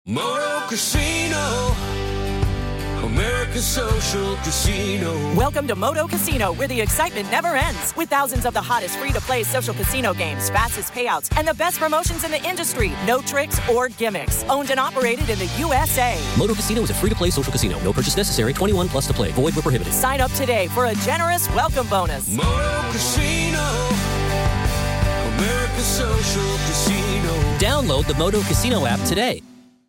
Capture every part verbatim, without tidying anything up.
Moto Casino, America's Social Casino. Welcome to Moto Casino, where the excitement never ends. With thousands of the hottest free-to-play social casino games, fastest payouts, and the best promotions in the industry. No tricks or gimmicks. Owned and operated in the U S A. Moto Casino is a free-to-play social casino. No purchase necessary. twenty-one plus to play. Void where prohibited. Sign up today for a generous welcome bonus. Moto Casino, America's Social Casino. Download the Moto Casino app today.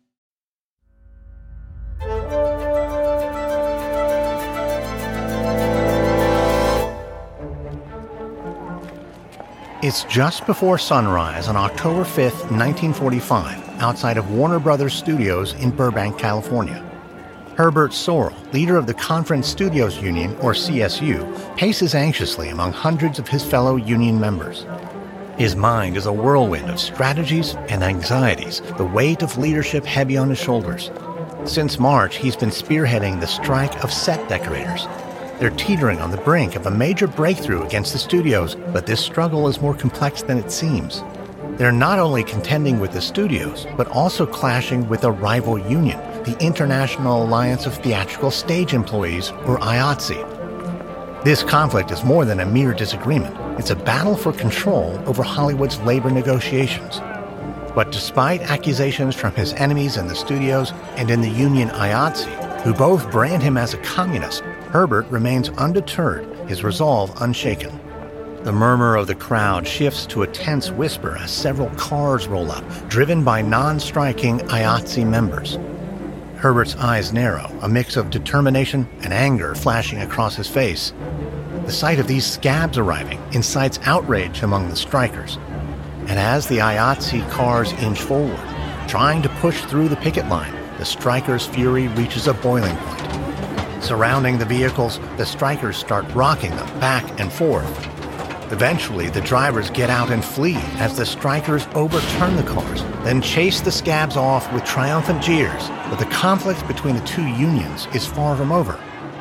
It's just before sunrise on October fifth, nineteen forty-five, outside of Warner Brothers Studios in Burbank, California. Herbert Sorrell, leader of the Conference Studios Union, or C S U, paces anxiously among hundreds of his fellow union members. His mind is a whirlwind of strategies and anxieties, the weight of leadership heavy on his shoulders. Since March, he's been spearheading the strike of set decorators. They're teetering on the brink of a major breakthrough against the studios, but this struggle is more complex than it seems. They're not only contending with the studios, but also clashing with a rival union, the International Alliance of Theatrical Stage Employees, or I A T S E. This conflict is more than a mere disagreement. It's a battle for control over Hollywood's labor negotiations. But despite accusations from his enemies in the studios and in the union I A T S E, who both brand him as a communist, Herbert remains undeterred, his resolve unshaken. The murmur of the crowd shifts to a tense whisper as several cars roll up, driven by non-striking I A T S E members. Herbert's eyes narrow, a mix of determination and anger flashing across his face. The sight of these scabs arriving incites outrage among the strikers. And as the I A T S E cars inch forward, trying to push through the picket line, the strikers' fury reaches a boiling point. Surrounding the vehicles, the strikers start rocking them back and forth. Eventually, the drivers get out and flee as the strikers overturn the cars, then chase the scabs off with triumphant jeers. But the conflict between the two unions is far from over.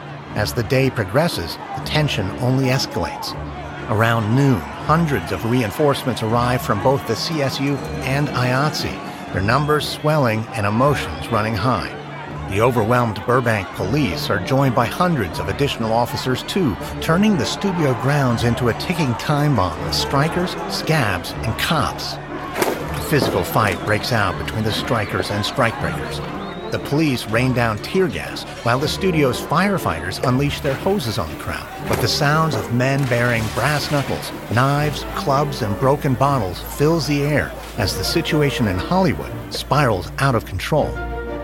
As the day progresses, the tension only escalates. Around noon, hundreds of reinforcements arrive from both the C S U and I A T S E, their numbers swelling and emotions running high. The overwhelmed Burbank police are joined by hundreds of additional officers too, turning the studio grounds into a ticking time bomb of strikers, scabs, and cops. A physical fight breaks out between the strikers and strikebreakers. The police rain down tear gas, while the studio's firefighters unleash their hoses on the crowd. But the sounds of men bearing brass knuckles, knives, clubs, and broken bottles fills the air as the situation in Hollywood spirals out of control.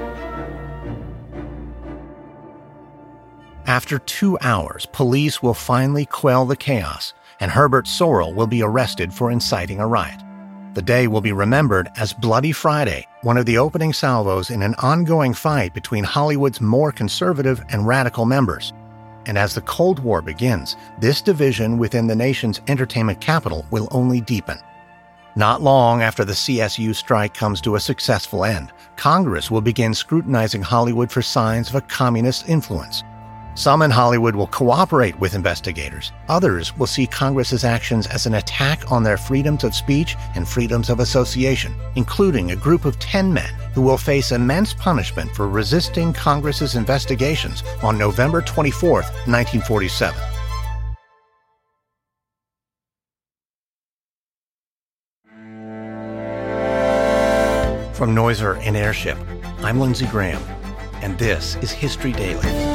After two hours, police will finally quell the chaos, and Herbert Sorrell will be arrested for inciting a riot. The day will be remembered as Bloody Friday, one of the opening salvos in an ongoing fight between Hollywood's more conservative and radical members. And as the Cold War begins, this division within the nation's entertainment capital will only deepen. Not long after the C S U strike comes to a successful end, Congress will begin scrutinizing Hollywood for signs of a communist influence. Some in Hollywood will cooperate with investigators. Others will see Congress's actions as an attack on their freedoms of speech and freedoms of association, including a group of ten men who will face immense punishment for resisting Congress's investigations on November twenty-fourth, nineteen forty-seven. From Noiser and Airship, I'm Lindsey Graham, and this is History Daily.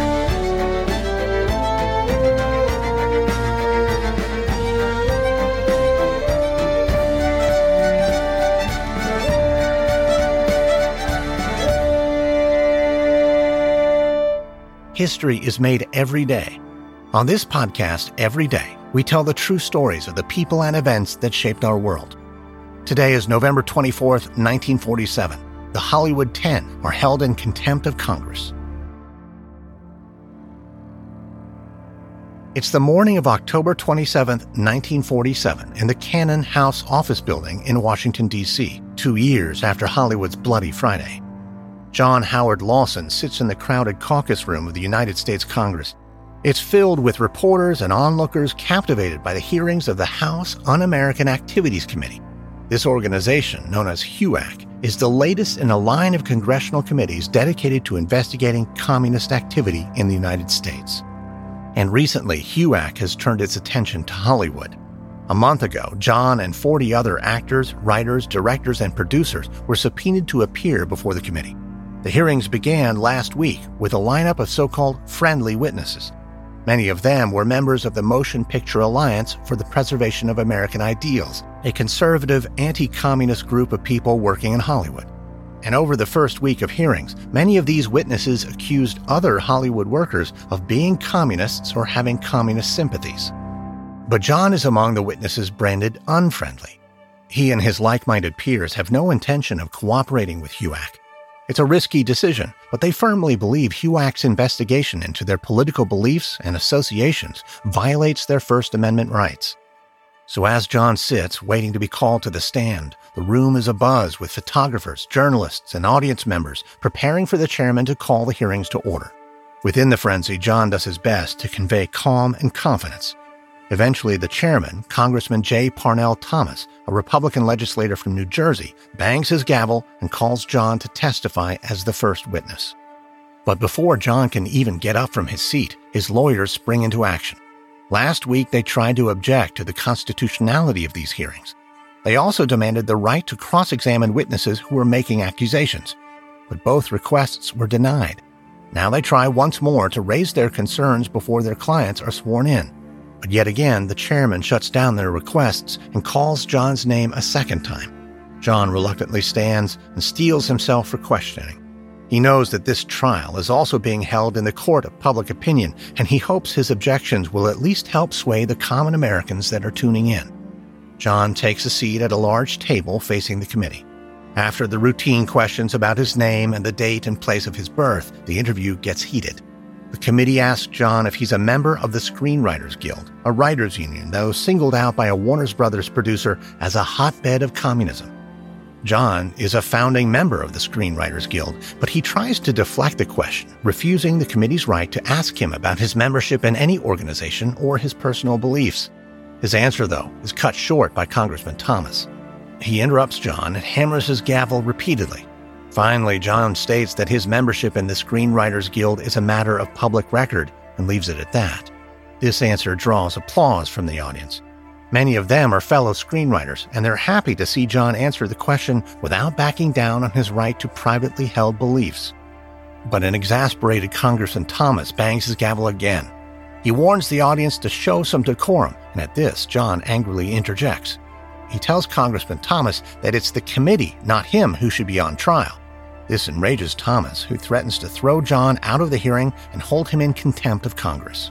History is made every day. On this podcast, every day, we tell the true stories of the people and events that shaped our world. Today is November twenty-fourth, nineteen forty-seven. The Hollywood Ten are held in contempt of Congress. It's the morning of October twenty-seventh, nineteen forty-seven, in the Cannon House office building in Washington, D C, two years after Hollywood's Bloody Friday. John Howard Lawson sits in the crowded caucus room of the United States Congress. It's filled with reporters and onlookers captivated by the hearings of the House Un-American Activities Committee. This organization, known as HUAC, is the latest in a line of congressional committees dedicated to investigating communist activity in the United States. And recently, HUAC has turned its attention to Hollywood. A month ago, John and forty other actors, writers, directors, and producers were subpoenaed to appear before the committee. The hearings began last week with a lineup of so-called friendly witnesses. Many of them were members of the Motion Picture Alliance for the Preservation of American Ideals, a conservative, anti-communist group of people working in Hollywood. And over the first week of hearings, many of these witnesses accused other Hollywood workers of being communists or having communist sympathies. But John is among the witnesses branded unfriendly. He and his like-minded peers have no intention of cooperating with HUAC. It's a risky decision, but they firmly believe HUAC's investigation into their political beliefs and associations violates their First Amendment rights. So as John sits, waiting to be called to the stand, the room is abuzz with photographers, journalists, and audience members preparing for the chairman to call the hearings to order. Within the frenzy, John does his best to convey calm and confidence. Eventually, the chairman, Congressman J. Parnell Thomas, a Republican legislator from New Jersey, bangs his gavel and calls John to testify as the first witness. But before John can even get up from his seat, his lawyers spring into action. Last week, they tried to object to the constitutionality of these hearings. They also demanded the right to cross-examine witnesses who were making accusations. But both requests were denied. Now they try once more to raise their concerns before their clients are sworn in. But yet again, the chairman shuts down their requests and calls John's name a second time. John reluctantly stands and steels himself for questioning. He knows that this trial is also being held in the court of public opinion, and he hopes his objections will at least help sway the common Americans that are tuning in. John takes a seat at a large table facing the committee. After the routine questions about his name and the date and place of his birth, the interview gets heated. The committee asks John if he's a member of the Screenwriters Guild, a writers' union that was singled out by a Warner Brothers producer as a hotbed of communism. John is a founding member of the Screenwriters Guild, but he tries to deflect the question, refusing the committee's right to ask him about his membership in any organization or his personal beliefs. His answer, though, is cut short by Congressman Thomas. He interrupts John and hammers his gavel repeatedly. Finally, John states that his membership in the Screenwriters Guild is a matter of public record and leaves it at that. This answer draws applause from the audience. Many of them are fellow screenwriters, and they're happy to see John answer the question without backing down on his right to privately held beliefs. But an exasperated Congressman Thomas bangs his gavel again. He warns the audience to show some decorum, and at this, John angrily interjects. He tells Congressman Thomas that it's the committee, not him, who should be on trial. This enrages Thomas, who threatens to throw John out of the hearing and hold him in contempt of Congress.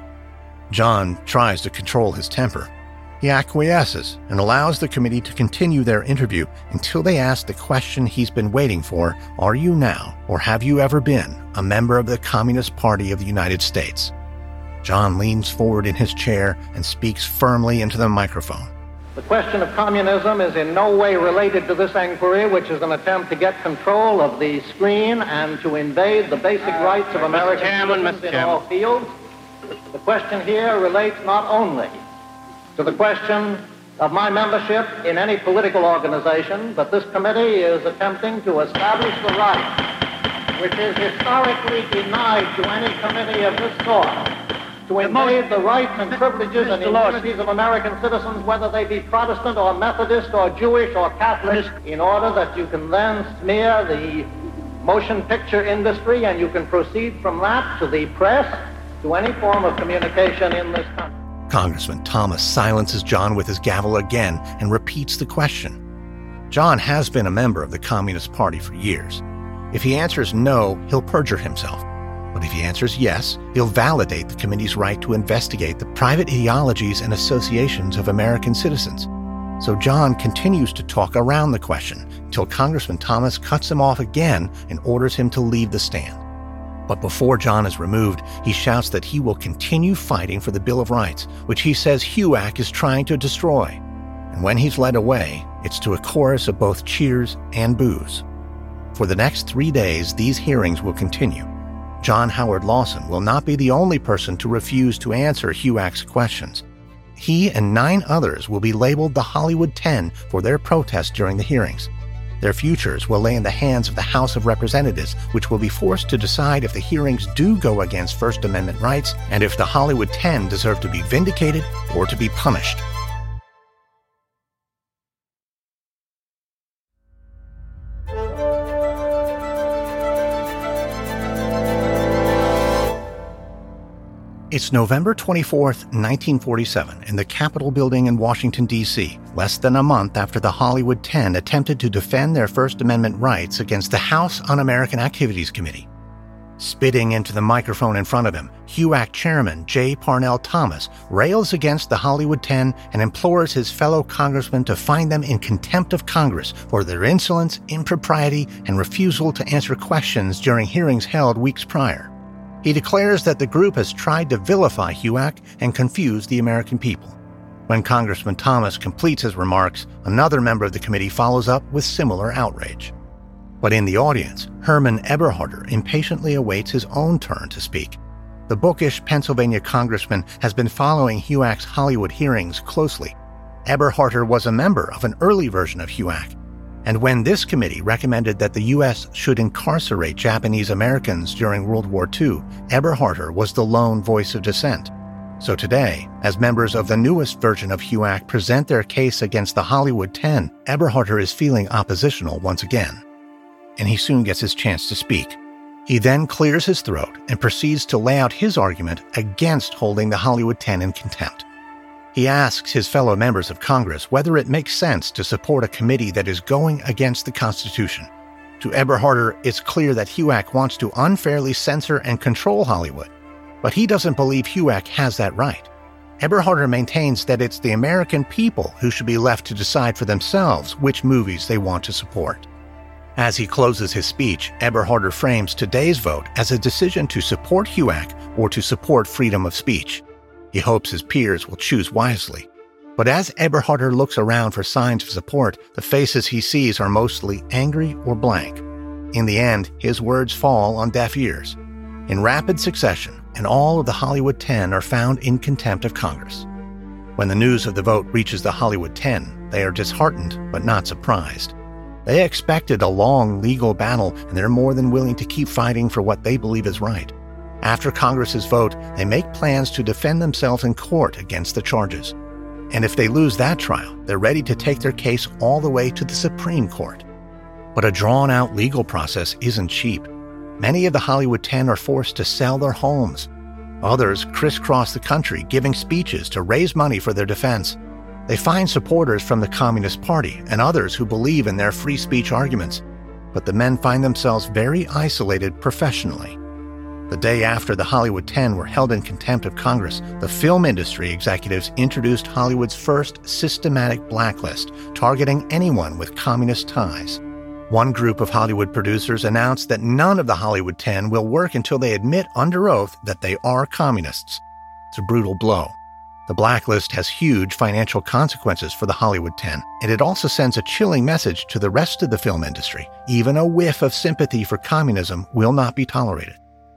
John tries to control his temper. He acquiesces and allows the committee to continue their interview until they ask the question he's been waiting for: are you now, or have you ever been, a member of the Communist Party of the United States? John leans forward in his chair and speaks firmly into the microphone. The question of communism is in no way related to this inquiry, which is an attempt to get control of the screen and to invade the basic rights of American citizens in all fields. The question here relates not only to the question of my membership in any political organization, but this committee is attempting to establish the right, which is historically denied to any committee of this sort, to invade the rights and privileges and immunities of American citizens, whether they be Protestant or Methodist or Jewish or Catholic, in order that you can then smear the motion picture industry and you can proceed from that to the press, to any form of communication in this country. Congressman Thomas silences John with his gavel again and repeats the question. John has been a member of the Communist Party for years. If he answers no, he'll perjure himself. But if he answers yes, he'll validate the committee's right to investigate the private ideologies and associations of American citizens. So John continues to talk around the question until Congressman Thomas cuts him off again and orders him to leave the stand. But before John is removed, he shouts that he will continue fighting for the Bill of Rights, which he says HUAC is trying to destroy. And when he's led away, it's to a chorus of both cheers and boos. For the next three days, these hearings will continue. John Howard Lawson will not be the only person to refuse to answer HUAC's questions. He and nine others will be labeled the Hollywood Ten for their protest during the hearings. Their futures will lay in the hands of the House of Representatives, which will be forced to decide if the hearings do go against First Amendment rights and if the Hollywood Ten deserve to be vindicated or to be punished. It's November twenty-fourth, nineteen forty-seven, in the Capitol building in Washington, D C, less than a month after the Hollywood Ten attempted to defend their First Amendment rights against the House Un-American Activities Committee. Spitting into the microphone in front of him, H U A C chairman J. Parnell Thomas rails against the Hollywood Ten and implores his fellow congressmen to find them in contempt of Congress for their insolence, impropriety, and refusal to answer questions during hearings held weeks prior. He declares that the group has tried to vilify H U A C and confuse the American people. When Congressman Thomas completes his remarks, another member of the committee follows up with similar outrage. But in the audience, Herman Eberharter impatiently awaits his own turn to speak. The bookish Pennsylvania congressman has been following H U A C's Hollywood hearings closely. Eberharter was a member of an early version of H U A C. And when this committee recommended that the U S should incarcerate Japanese Americans during World War Two, Eberharter was the lone voice of dissent. So today, as members of the newest version of H U A C present their case against the Hollywood Ten, Eberharter is feeling oppositional once again. And he soon gets his chance to speak. He then clears his throat and proceeds to lay out his argument against holding the Hollywood Ten in contempt. He asks his fellow members of Congress whether it makes sense to support a committee that is going against the Constitution. To Eberharter, it's clear that H U A C wants to unfairly censor and control Hollywood, but he doesn't believe H U A C has that right. Eberharter maintains that it's the American people who should be left to decide for themselves which movies they want to support. As he closes his speech, Eberharter frames today's vote as a decision to support H U A C or to support freedom of speech. He hopes his peers will choose wisely. But as Eberharter looks around for signs of support, the faces he sees are mostly angry or blank. In the end, his words fall on deaf ears. In rapid succession, and all of the Hollywood Ten are found in contempt of Congress. When the news of the vote reaches the Hollywood Ten, they are disheartened but not surprised. They expected a long legal battle, and they're more than willing to keep fighting for what they believe is right. After Congress's vote, they make plans to defend themselves in court against the charges. And if they lose that trial, they're ready to take their case all the way to the Supreme Court. But a drawn-out legal process isn't cheap. Many of the Hollywood Ten are forced to sell their homes. Others crisscross the country giving speeches to raise money for their defense. They find supporters from the Communist Party and others who believe in their free speech arguments. But the men find themselves very isolated professionally. The day after the Hollywood Ten were held in contempt of Congress, the film industry executives introduced Hollywood's first systematic blacklist, targeting anyone with communist ties. One group of Hollywood producers announced that none of the Hollywood Ten will work until they admit under oath that they are communists. It's a brutal blow. The blacklist has huge financial consequences for the Hollywood Ten, and it also sends a chilling message to the rest of the film industry. Even a whiff of sympathy for communism will not be tolerated.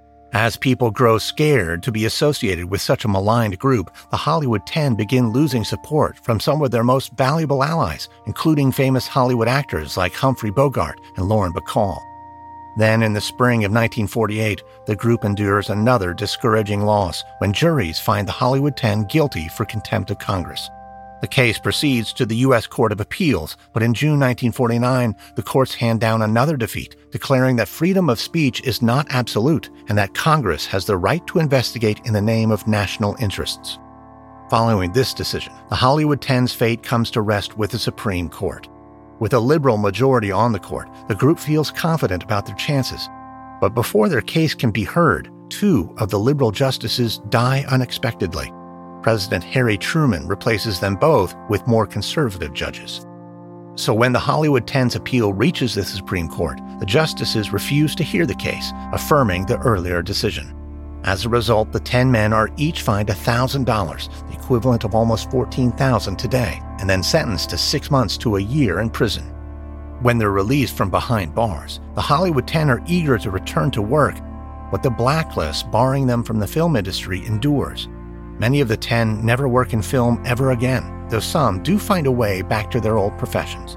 As people grow scared to be associated with such a maligned group, the Hollywood Ten begin losing support from some of their most valuable allies, including famous Hollywood actors like Humphrey Bogart and Lauren Bacall. Then, in the spring of nineteen forty-eight, the group endures another discouraging loss when juries find the Hollywood Ten guilty for contempt of Congress. The case proceeds to the U S Court of Appeals, but in June nineteen forty-nine, the courts hand down another defeat, declaring that freedom of speech is not absolute and that Congress has the right to investigate in the name of national interests. Following this decision, the Hollywood Ten's fate comes to rest with the Supreme Court. With a liberal majority on the court, the group feels confident about their chances. But before their case can be heard, two of the liberal justices die unexpectedly. President Harry Truman replaces them both with more conservative judges. So when the Hollywood Ten's appeal reaches the Supreme Court, the justices refuse to hear the case, affirming the earlier decision. As a result, the ten men are each fined one thousand dollars, the equivalent of almost fourteen thousand dollars today, and then sentenced to six months to a year in prison. When they're released from behind bars, the Hollywood Ten are eager to return to work, but the blacklist barring them from the film industry endures. Many of the ten never work in film ever again, though some do find a way back to their old professions.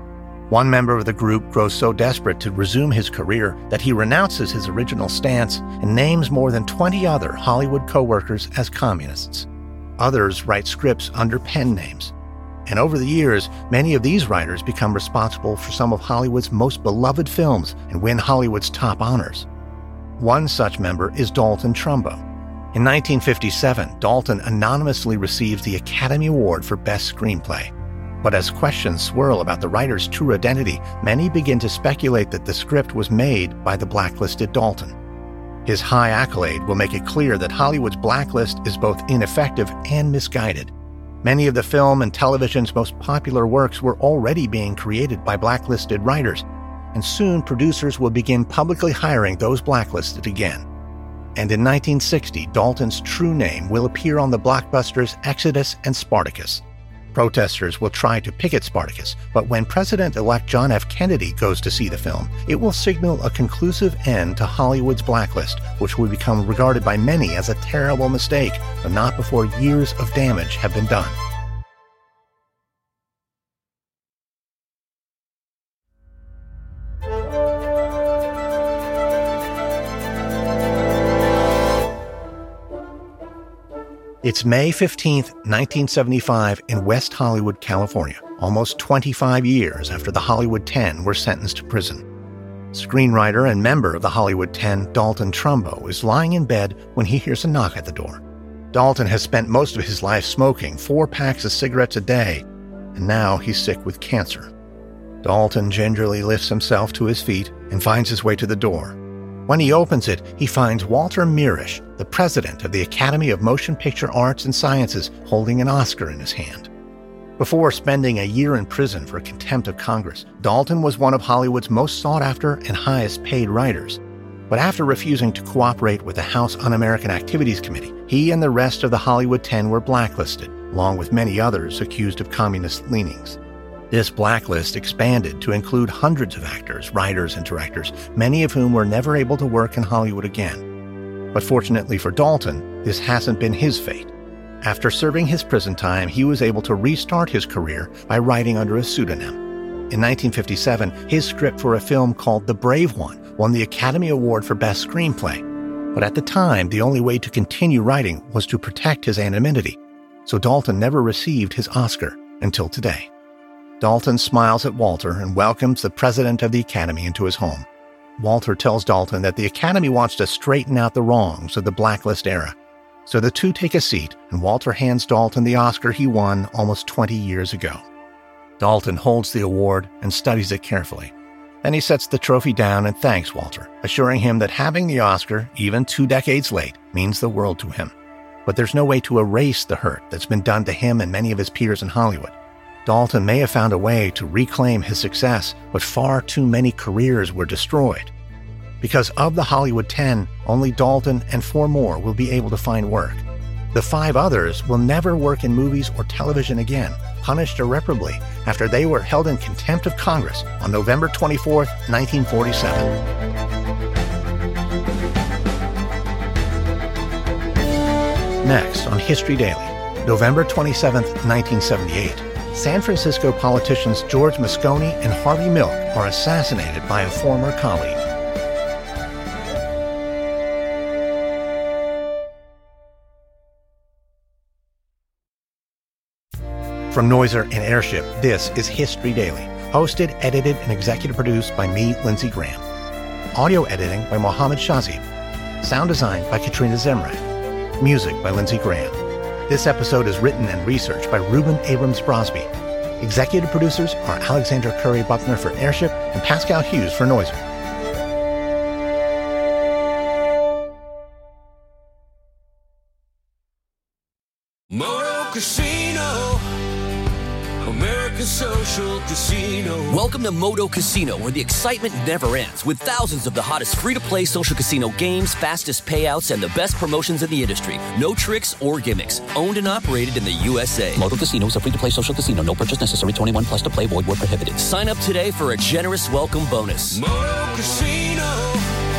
One member of the group grows so desperate to resume his career that he renounces his original stance and names more than twenty other Hollywood co-workers as communists. Others write scripts under pen names. And over the years, many of these writers become responsible for some of Hollywood's most beloved films and win Hollywood's top honors. One such member is Dalton Trumbo. In nineteen fifty-seven, Dalton anonymously receives the Academy Award for Best Screenplay. But as questions swirl about the writer's true identity, many begin to speculate that the script was made by the blacklisted Dalton. His high accolade will make it clear that Hollywood's blacklist is both ineffective and misguided. Many of the film and television's most popular works were already being created by blacklisted writers, and soon producers will begin publicly hiring those blacklisted again. And in nineteen sixty, Dalton's true name will appear on the blockbusters Exodus and Spartacus. Protesters will try to picket Spartacus, but when President-elect John F. Kennedy goes to see the film, it will signal a conclusive end to Hollywood's blacklist, which will become regarded by many as a terrible mistake, but not before years of damage have been done. It's May fifteenth, nineteen seventy-five in West Hollywood, California, almost twenty-five years after the Hollywood Ten were sentenced to prison. Screenwriter and member of the Hollywood Ten, Dalton Trumbo, is lying in bed when he hears a knock at the door. Dalton has spent most of his life smoking four packs of cigarettes a day, and now he's sick with cancer. Dalton gingerly lifts himself to his feet and finds his way to the door. When he opens it, he finds Walter Mirisch, the president of the Academy of Motion Picture Arts and Sciences, holding an Oscar in his hand. Before spending a year in prison for contempt of Congress, Dalton was one of Hollywood's most sought-after and highest-paid writers. But after refusing to cooperate with the House Un-American Activities Committee, he and the rest of the Hollywood Ten were blacklisted, along with many others accused of communist leanings. This blacklist expanded to include hundreds of actors, writers, and directors, many of whom were never able to work in Hollywood again. But fortunately for Dalton, this hasn't been his fate. After serving his prison time, he was able to restart his career by writing under a pseudonym. In nineteen fifty-seven, his script for a film called The Brave One won the Academy Award for Best Screenplay. But at the time, the only way to continue writing was to protect his anonymity, so Dalton never received his Oscar until today. Dalton smiles at Walter and welcomes the president of the Academy into his home. Walter tells Dalton that the Academy wants to straighten out the wrongs of the blacklist era. So the two take a seat, and Walter hands Dalton the Oscar he won almost twenty years ago. Dalton holds the award and studies it carefully. Then he sets the trophy down and thanks Walter, assuring him that having the Oscar, even two decades late, means the world to him. But there's no way to erase the hurt that's been done to him and many of his peers in Hollywood. Dalton may have found a way to reclaim his success, but far too many careers were destroyed. Because of the Hollywood Ten, only Dalton and four more will be able to find work. The five others will never work in movies or television again, punished irreparably after they were held in contempt of Congress on November twenty-fourth, nineteen forty-seven. Next on History Daily, November twenty-seventh, nineteen seventy-eight. San Francisco politicians George Moscone and Harvey Milk are assassinated by a former colleague. From Noiser and Airship, this is History Daily, hosted, edited, and executive produced by me, Lindsey Graham. Audio editing by Mohammed Shazib. Sound design by Katrina Zemrak. Music by Lindsey Graham. This episode is written and researched by Reuben Abrams-Brosby. Executive producers are Alexandra Curry-Buckner for Airship and Pascal Hughes for Noiser. Moto Casino, American Social Casino. Welcome to Moto Casino, where the excitement never ends, with thousands of the hottest free-to-play social casino games, fastest payouts, and the best promotions in the industry. No tricks or gimmicks. Owned and operated in the U S A. Moto Casino is a free-to-play social casino. No purchase necessary. twenty-one plus to play. Void where prohibited. Sign up today for a generous welcome bonus. Moto Casino,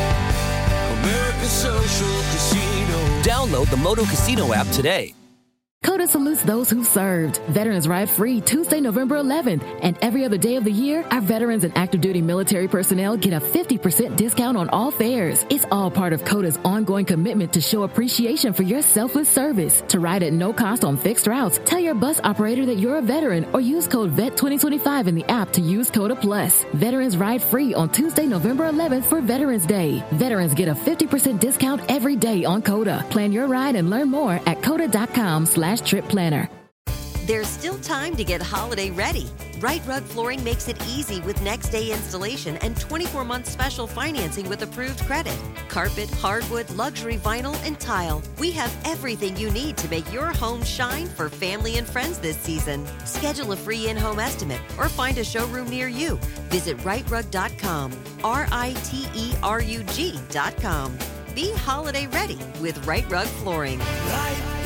American Social Casino. Download the Moto Casino app today. COTA salutes those who served. Veterans Ride Free Tuesday, November eleventh. And every other day of the year, our veterans and active duty military personnel get a fifty percent discount on all fares. It's all part of COTA's ongoing commitment to show appreciation for your selfless service. To ride at no cost on fixed routes, tell your bus operator that you're a veteran or use code V E T twenty twenty-five in the app to use COTA Plus. Veterans Ride Free on Tuesday, November eleventh for Veterans Day. Veterans get a fifty percent discount every day on COTA. Plan your ride and learn more at COTA.com slash trip planner. There's still time to get holiday ready. Right Rug Flooring makes it easy with next day installation and twenty-four month special financing with approved credit. Carpet, hardwood, luxury vinyl, and tile. We have everything you need to make your home shine for family and friends this season. Schedule a free in-home estimate or find a showroom near you. Visit right rug dot com, R I T E R U G dot com. Be holiday ready with Right Rug Flooring. Right